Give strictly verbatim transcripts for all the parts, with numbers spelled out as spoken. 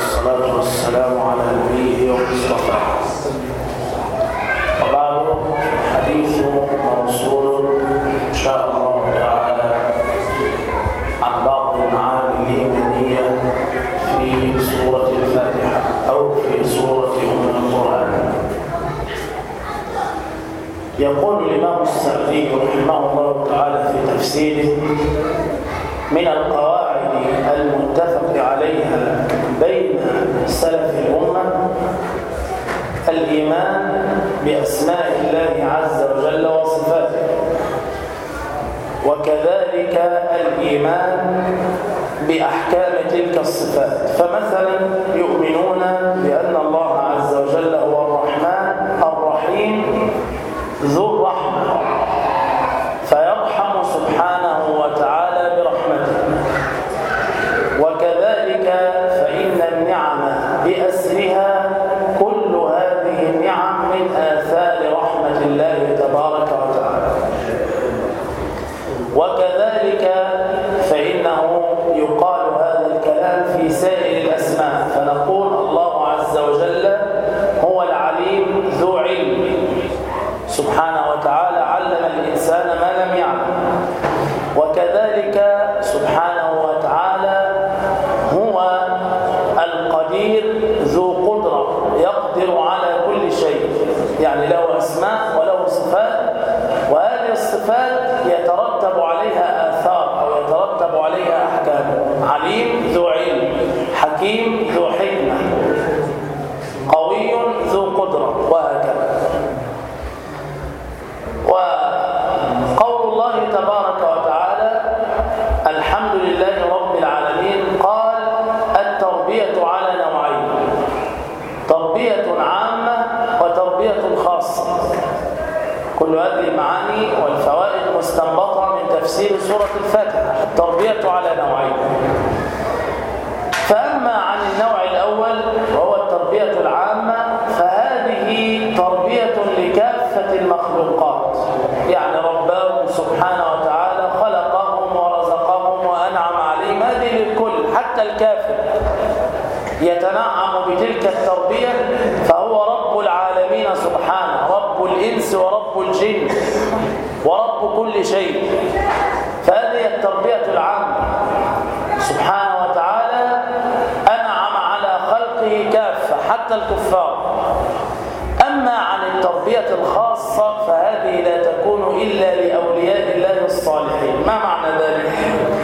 والصلاة والسلام على نبيه ومصطفى. وبعد، حديث موصول إن شاء الله تعالى عن بعض المعاني الإيمانية في سورة الفاتحة أو في سورة أم القرآن. يقول الإمام السعدي رحمه الله تعالى في تفسيره: من القواعد المتفق عليها بين سلف الأمة الإيمان بأسماء الله عز وجل وصفاته، وكذلك الإيمان بأحكام تلك الصفات. فمثلا يؤمنون بأن الله عز وجل هو الرحمن الرحيم ذو الرحمة، فيرحم سبحانه وتعالى برحمته. وكذلك فإن النعم بأسرها كل هذه النعم من آثار رحمة الله تبارك وتعالى. وكذلك فإنه يقال هذا الكلام في سائر الأسماء، فنقول الله عز وجل هو العليم ذو علم سبحانه وتعالى، علم الإنسان ما لم يعلم. وكذلك سبحانه وتعالى هو القدير ذو قدرة، يقدر على كل شيء، يعني له أسماء وله صفات، وهذه الصفات يترتب عليها آثار أو يترتب عليها أحكام. عليم ذو علم، حكيم ذو حكمة، قوي ذو قدرة، وهكذا. وقول الله تبارك وتعالى الحمد لله رب العالمين، قال التربية على نوعين: تربية عامة وتربية خاصة. كل هذه المعاني والفوائد مستنبطة من تفسير سورة الفاتحة. التربية على نوعين: فأما عن النوع الأول وهو التربية العامة، فهذه تربية لكافة المخلوقات، يعني ربهم سبحانه وتعالى خلقهم ورزقهم وأنعم عليهم، هذه للكل، حتى الكافر يتنعم بتلك التربية، فهو رب العالمين سبحانه، رب الإنس ورب الجن ورب كل شيء. فهذه التربية العامة سبحانه وتعالى، أنعم على خلقه كافة حتى الكفار. أما عن التربية الخاصة فهذه لا تكون إلا لأولياء الله الصالحين. ما معنى ذلك؟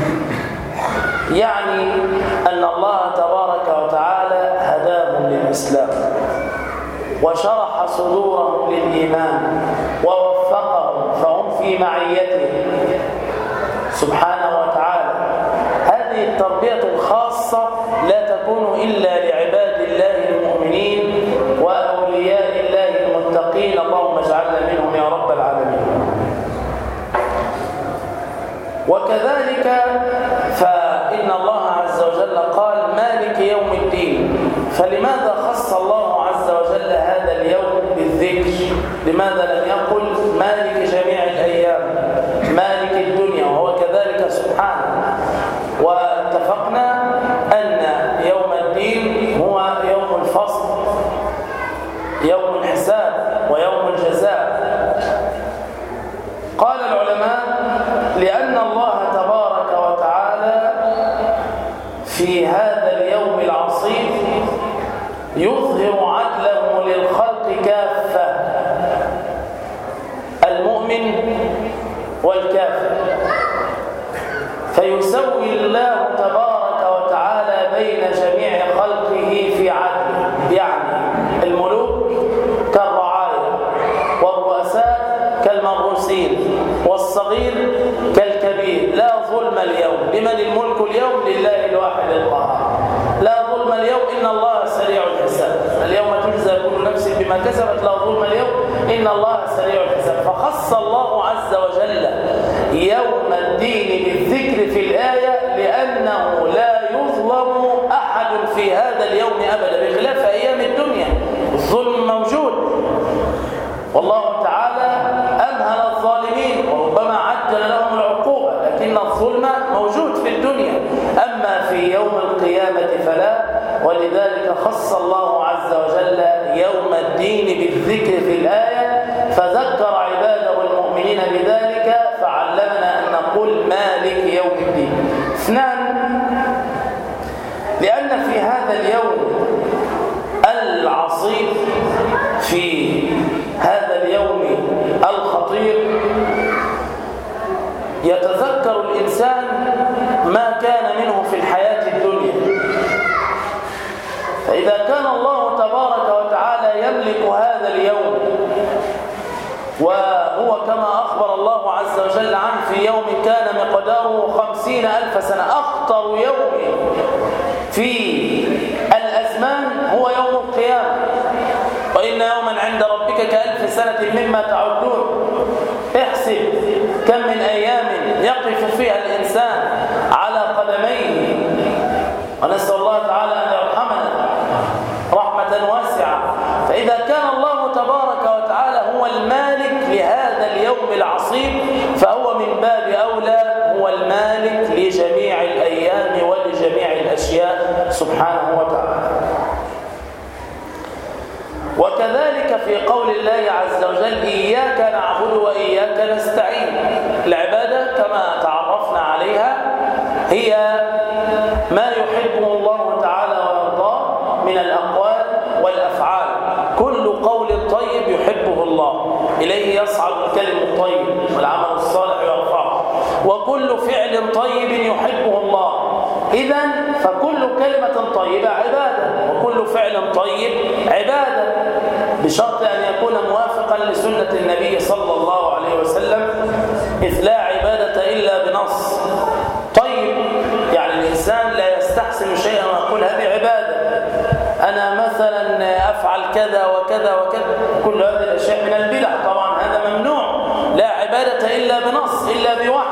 يعني أن الله تبارك وتعالى هداهم للإسلام وشرح صدورهم للإيمان ووفقهم، فهم في معيته سبحانه وتعالى. هذه التربية الخاصة لا تكون إلا لعباد الله المؤمنين وأولياء الله المتقين، اللهم اجعلنا منهم يا رب العالمين. وكذلك فإن الله عز وجل قال مالك يوم الدين، فلماذا خص الله عز وجل هذا اليوم بالذكر؟ لماذا لم يقل مالك جميع الأيام، مالك الدنيا، وهو كذلك سبحانه؟ واتفقنا أن يوم الدين هو يوم الفصل، يوم الحساب ويوم الجزاء. قال العلماء لأن الله تبارك وتعالى في هذا اليوم العصيب يظهر عدله للخلق كافة، المؤمن والكافر، فيسوي الله تبارك وتعالى بين جميع خلقه في عدله. يعني الملوك كالرعايا، والرؤساء كالمرؤوسين، والصغير كالكبير. لا ظلم اليوم. لمن الملك اليوم؟ لله الواحد القهار. لا ظلم اليوم، إن الله سريع الحساب. اليوم تجزى كل نفس بما كسبت، لا ظلم اليوم، إن الله سريع الحساب. فخص الله عز وجل يوم الدين بالذكر في الآية لأنه لا يظلم أحد في هذا اليوم أبدا، بخلاف أيام الدنيا الظلم موجود، والله تعالى أمهل الظالمين وربما عجل لهم العقوبة، لكن الظلم موجود في الدنيا. أما في يوم القيامة فلا، ولذلك خص الله عز وجل يوم الدين بالذكر في الآية، فذكر عباده المؤمنين بذلك، فعلمنا أن نقول مالك يوم الدين. اثنان، لأن في هذا اليوم العصيب، في هذا اليوم الخطير، يتذكر الإنسان ما كان منه في الحياة الدنيا. فإذا كان الله تبارك وتعالى يملك هذا اليوم، وهو كما أخبر الله عز وجل عنه في يوم كان مقداره خمسين ألف سنة، أخطر يوم في الأزمان هو يوم القيامة، وإن يوما عند ربك كألف سنة مما تعدون. احسب كم من أيام يقف فيها الإنسان على قدميه، ونسأل الله تعالى أن يرحمنا رحمة واسعة. فإذا كان الله تبارك وتعالى هو المالك لهذا اليوم العصيب، فهو من باب أولى هو المالك لجميع الأيام ولجميع الأشياء سبحانه وتعالى. وكذلك في قول الله عز وجل إياك نعبد وإياك نستعين. العبادة كما تعرفنا عليها هي ما يحبه الله تعالى ويرضاه من الأقوال والأفعال. كل قول طيب يحبه الله، إليه يصعد الكلم الطيب والعمل الصالح يرفعه، وكل فعل طيب يحبه الله. إذن فكل كلمة طيبة عبادة، وكل فعل طيب عبادة، بشرط أن يكون موافقا لسنة النبي صلى الله عليه وسلم، إذ لا عبادة إلا بنص. طيب يعني الإنسان لا يستحسن شيئا ويقول هذه عبادة، أنا مثلا أفعل كذا وكذا وكذا، كل هذه الأشياء من البدع، طبعا هذا ممنوع. لا عبادة إلا بنص، إلا بوحي.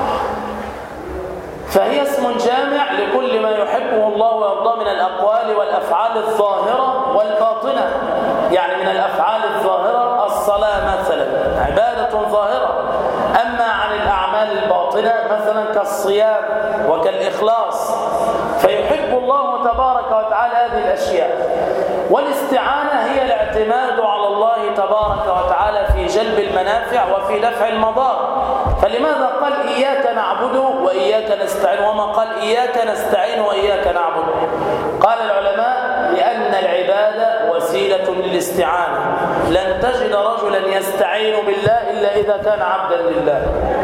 فهي اسم جامع لكل ما يحبه الله ويرضاه من الأقوال والأفعال الظاهرة والباطنة. يعني من الأفعال الظاهرة الصلاة مثلا عبادة ظاهرة، أما عن الأعمال الباطنة مثلا كالصيام وكالإخلاص، فيحب الله تبارك وتعالى هذه الأشياء. والاستعانة هي الاعتماد على الله تبارك وتعالى في جلب المنافع وفي دفع المضار. فلماذا قال إياك نعبد وإياك نستعين، وما قال إياك نستعين وإياك نعبد؟ قال العلماء لأن العبادة وسيلة للاستعانة. لن تجد رجلا يستعين بالله إلا إذا كان عبدا لله.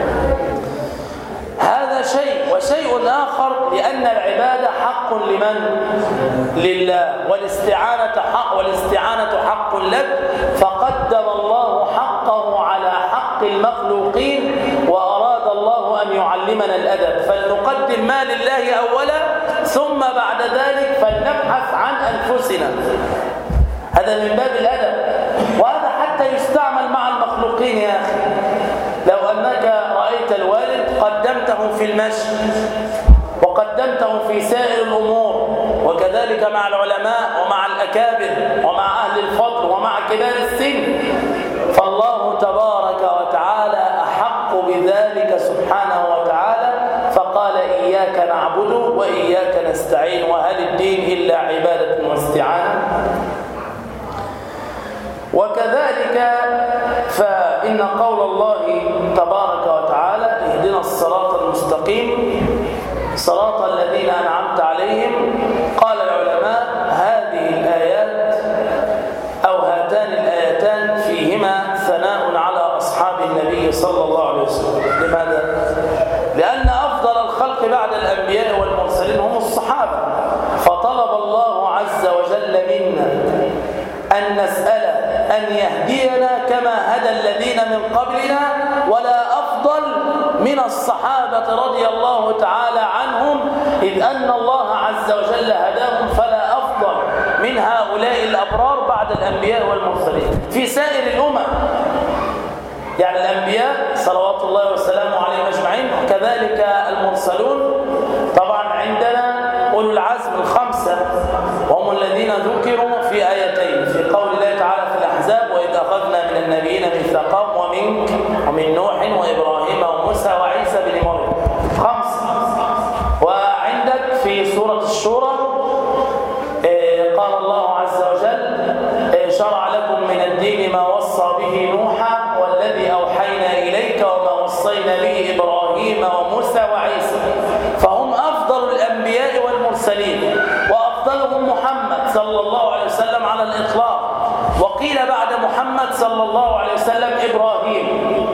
هذا شيء. وشيء آخر لأن العبادة حق لمن؟ لله. والاستعانة حق، والاستعانة حق لك، فقدم الله حقه على حق المخلوقين، وأراد الله أن يعلمنا الأدب، فلنقدم ما لله أولا، ثم بعد ذلك فلنبحث عن أنفسنا. هذا من باب الأدب، وهذا حتى يستعمل مع المخلوقين يا أخي. لو أنك رأيت الوالد قدمته في المشي وقدمته في سائر الأمور، وكذلك مع العلماء ومع الأكابر ومع أهل الفضل ومع كبار السن، فالله تبارك وتعالى أحق بذلك سبحانه وتعالى، فقال إياك نعبد وإياك نستعين. وهل الدين إلا عبادة واستعانة؟ وكذلك فإن قول الله تبارك وتعالى اهدنا الصراط المستقيم صراط الذين أنعمت عليهم، قال العلماء هذه الآيات أو هاتان الآيتان فيهما ثناء على أصحاب النبي صلى الله عليه وسلم. لماذا؟ لأن أفضل الخلق بعد الأنبياء والمرسلين هم الصحابة، فطلب الله عز وجل منا أن نسأل أن يهدينا كما هدى الذين من قبلنا، ولا أفضل من الصحابة رضي الله تعالى عنهم، إذ أن الله عز وجل هداهم، فلا أفضل من هؤلاء الأبرار بعد الأنبياء والمرسلين في سائر الأمم. يعني الأنبياء صلوات الله وسلامه عليهم أجمعين، وكذلك المرسلون. طبعا عندنا أولو العزم الخمسة، وهم الذين ذكروا في آيتين في قول الله تعالى في الأحزاب وإذ أخذنا من النبيين ميثاقهم ومنك ومن نوح وإبراهيم وموسى وعيسى بن مريم، خمسة. وعندك في سورة الشورى المرسلين، وأفضلهم محمد صلى الله عليه وسلم على الإطلاق. وقيل بعد محمد صلى الله عليه وسلم إبراهيم.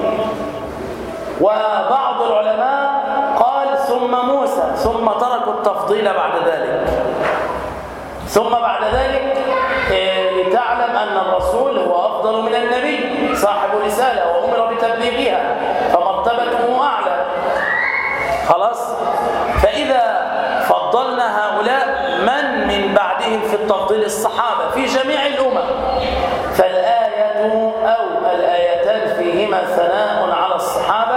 وبعض العلماء قال ثم موسى، ثم تركوا التفضيل بعد ذلك. ثم بعد ذلك لتعلم أن الرسول هو أفضل من النبي، صاحب رسالة وأمر بتبليغها، فمرتبته أعلى. خلاص؟ فإذا فضلنا هؤلاء، من من بعدهم في التفضيل؟ الصحابة في جميع الأمم. فالآية أو الآيتان فيهما ثناء على الصحابة.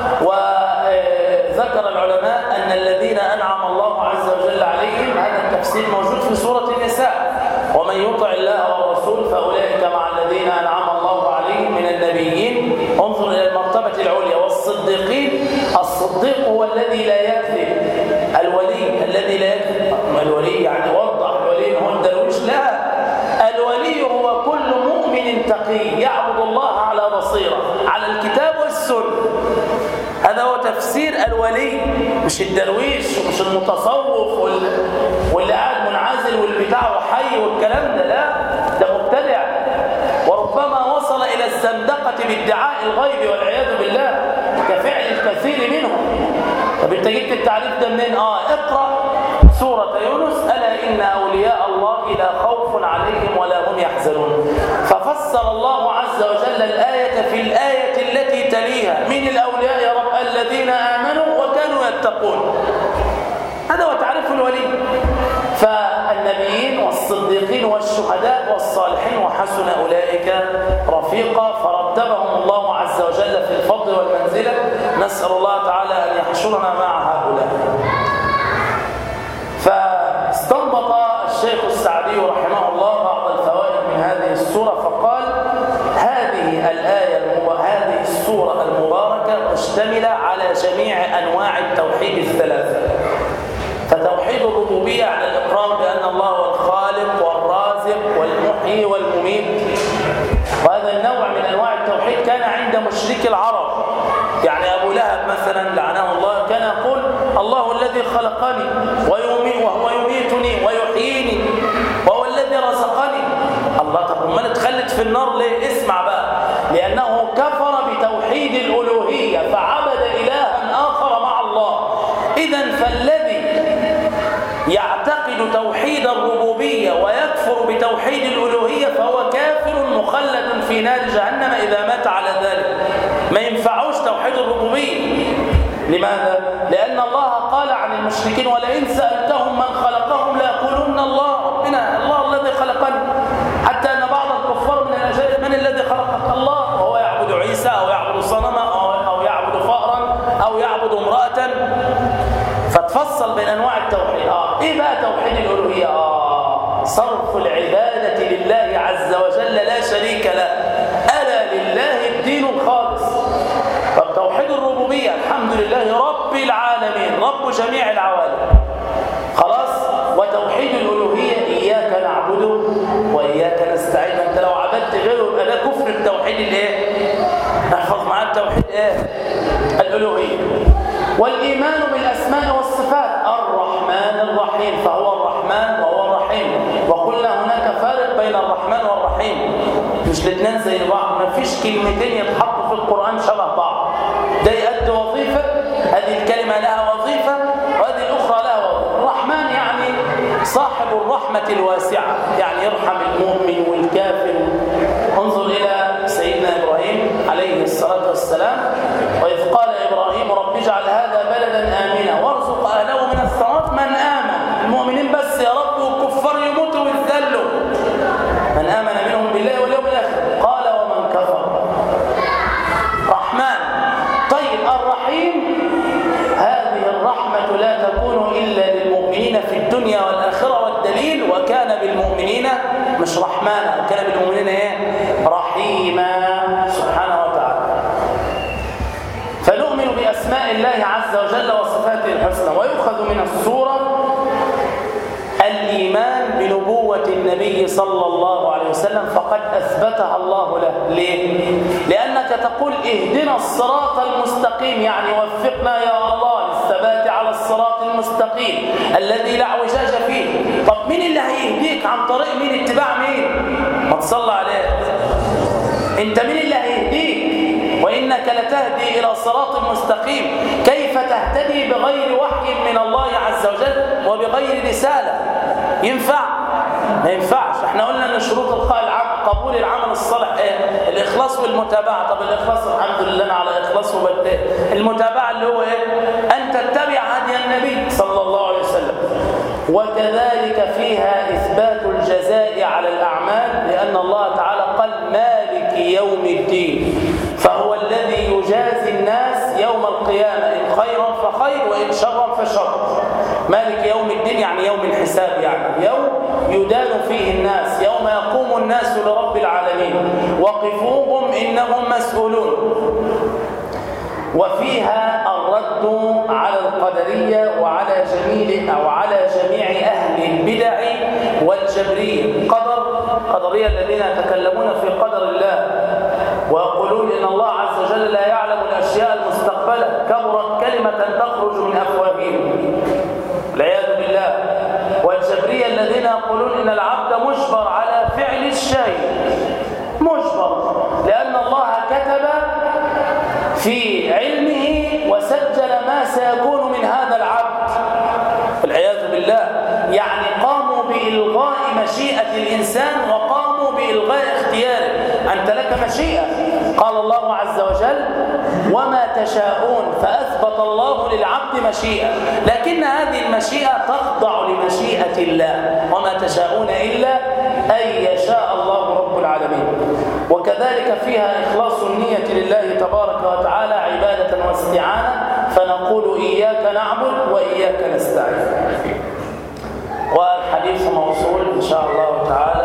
وذكر العلماء أن الذين أنعم الله عز وجل عليهم، هذا التفسير موجود في سورة النساء: ومن يطع الله والرسول فأولئك مع الذين أنعم الله عليهم من النبيين. انظر إلى المرتبة العليا. والصديقين، الصديق هو الذي لا يكذب، الولي الذي لا يكذب. الولي يعني وضح، الولي هو الدرويش؟ لا، الولي هو كل مؤمن تقي يعبد الله على بصيرة على الكتاب والسنة. هذا هو تفسير الولي، مش الدرويش ومش المتصوف واللي قاعد منعزل واللي بتاعه حي والكلام ده. لا، ده مبتدع، وربما وصل إلى الزندقة بادعاء الغيب والعياذ بالله كفعل الكثير منهم. طب انت جبت التعريف ده منين؟ اه اقرأ سورة يونس: ألا إن أولياء الله لا خوف عليهم ولا هم يحزنون. ففسر الله عز وجل الآية في الآية التي تليها: من الأولياء يا رب؟ الذين آمنوا وكانوا يتقون. هذا هو تعريف الولي. فالنبيين والصديقين والشهداء والصالحين وحسن أولئك رفيقا، فرتبهم الله عز وجل في الفضل والمنزلة. نسأل الله تعالى أن يحشرنا مع هؤلاء. فاستنبط الشيخ السعدي رحمه الله بعض الفوائد من هذه السورة، فقال: هذه الآية وهذه السورة المباركة مشتملة على جميع أنواع التوحيد الثلاثة. فتوحيد الربوبية على الإقرار بأن الله هو الخالق والرازق والمحيي والمميت، وهذا النوع من أنواع التوحيد كان عند مشرك العرب. يعني أبو لهب مثلا لعنه الله كان يقول: الله الذي خلقني ويميت وهو يميتني ويحييني وهو الذي رزقني. الله، طب امال اتخلت في النار ليه؟ اسمع بقى: لأنه كفر بتوحيد الألوهية فعبد إلها آخر مع الله. إذن فالذي يعتقد توحيد الربوبية ويكفر بتوحيد الألوهية فهو كافر مخلد في نار جهنم إذا مات على ذلك. ما ينفعوش توحيد الربوبية. لماذا؟ لأن الله قال عن المشركين: ولئن سألتهم من خلقهم ليقولن الله. ربنا الله الذي خلقني. حتى أن بعض الكفار من الأجانب: من الذي خلقك؟ الله. وهو يعبد عيسى أو يعبد صنما أو يعبد فأرا أو يعبد امرأة. فتفصل بين أنواع التوحيد. آه. إيه بقى توحيد الألوهية؟ آه. صرف العبادة لله عز وجل لا شريك له. ألا لله الدين الخالص. طب توحيد الربوبية: الحمد لله رب العالمين، رب جميع العوالم. خلاص. وتوحيد الألوهية: إياك نعبد وإياك نستعين. أنت لو عبدت غيره يبقى ده كفر التوحيد الإيه؟ احفظ معاه التوحيد إيه؟ الألوهية. والإيمان بالأسماء والصفات: الرحمن الرحيم، فهو الرحمن وهو الرحيم. وقلنا هناك فارق بين الرحمن والرحيم، مش الاثنين زي بعض. ما فيش كلمتين يتحطوا في القرآن شبه بعض. ده يؤدي وظيفة، هذه الكلمة لها وظيفة وهذه الأخرى لها وظيفة. الرحمن يعني صاحب الرحمة الواسعة، يعني يرحم المؤمن والكافر. انظر إلى سيدنا إبراهيم عليه الصلاة والسلام: وإذ قال إبراهيم رب اجعل هذا بلدا آمنا وارزق أهله من الثمرات. من آمن، المؤمنين بس يا رب، والكفار يموتوا ويذلوا. من آمن منهم بالله واليوم الآخر. قال: ومن كفر. رحمن. طيب الرحيم: هذه الرحمة لا تكون إلا للمؤمنين في الدنيا والآخرة. والدليل: وكان بالمؤمنين مش رحمانا، وكان بالمؤمنين ايه؟ رحيما سبحانه وتعالى. فنؤمن بأسماء الله عز وجل وصفاته الحسنى. ويؤخذ من السورة الإيمان بنبوة النبي صلى الله عليه وسلم، فقد أثبتها الله له. ليه؟ لأنك تقول: اهدنا الصراط المستقيم، يعني وفقنا يا الله والثبات على الصراط المستقيم الذي لا اعوجاج فيه. طب مين اللي هيهديك عن طريق مين؟ اتباع مين؟ ما تصلى عليه. انت مين اللي هيهديك؟ وإنك لتهدي إلى صراط مستقيم. كيف تهتدي بغير وحي من الله عز وجل وبغير رسالة؟ ينفع؟ ما ينفعش. احنا قلنا ان شروط قبول العمل الصالح ايه؟ الإخلاص والمتابعة. طب الإخلاص الحمد لله على إخلاص وبدأ. المتابعة اللي هو ايه؟ أن تتبع هدي النبي صلى الله عليه وسلم. وكذلك فيها إثبات الجزاء على الأعمال، لأن الله تعالى قال مالك يوم الدين، فهو الذي يجازي الناس يوم القيامة إن خيرا فخير وإن شرا فشر. مالك يوم الدين يعني يوم الحساب، يعني يوم يدان فيه الناس، يوم يقوم الناس لرب العالمين وقفوهم إنهم مسؤولون. وفيها الرد على القدرية وعلى جميع أو على جميع أهل البدع والجبرية. قدر قدرية الذين يتكلمون في قدر الله ويقولون إن الله عز وجل لا يعلم الأشياء المستقبلة، كبرت كلمة تخرج من أفواههم والعياذ بالله. والجبرية الذين يقولون إن العبد مجبر على فعل الشيء، مجبر لأن الله كتب في علمه وسجل ما سيكون من هذا العبد والعياذ بالله. يعني قاموا بإلغاء مشيئة الإنسان وقاموا بإلغاء اختياره. أنت لك مشيئة، قال الله عز وجل وما تشاءون، فأثبت الله للعبد مشيئة، لكن هذه المشيئة تخضع لمشيئة الله، وما تشاءون إلا أن يشاء الله رب العالمين. وكذلك فيها إخلاص النية لله تبارك وتعالى عبادة واستعانة، فنقول إياك نعبد وإياك نستعين. والحديث موصول إن شاء الله تعالى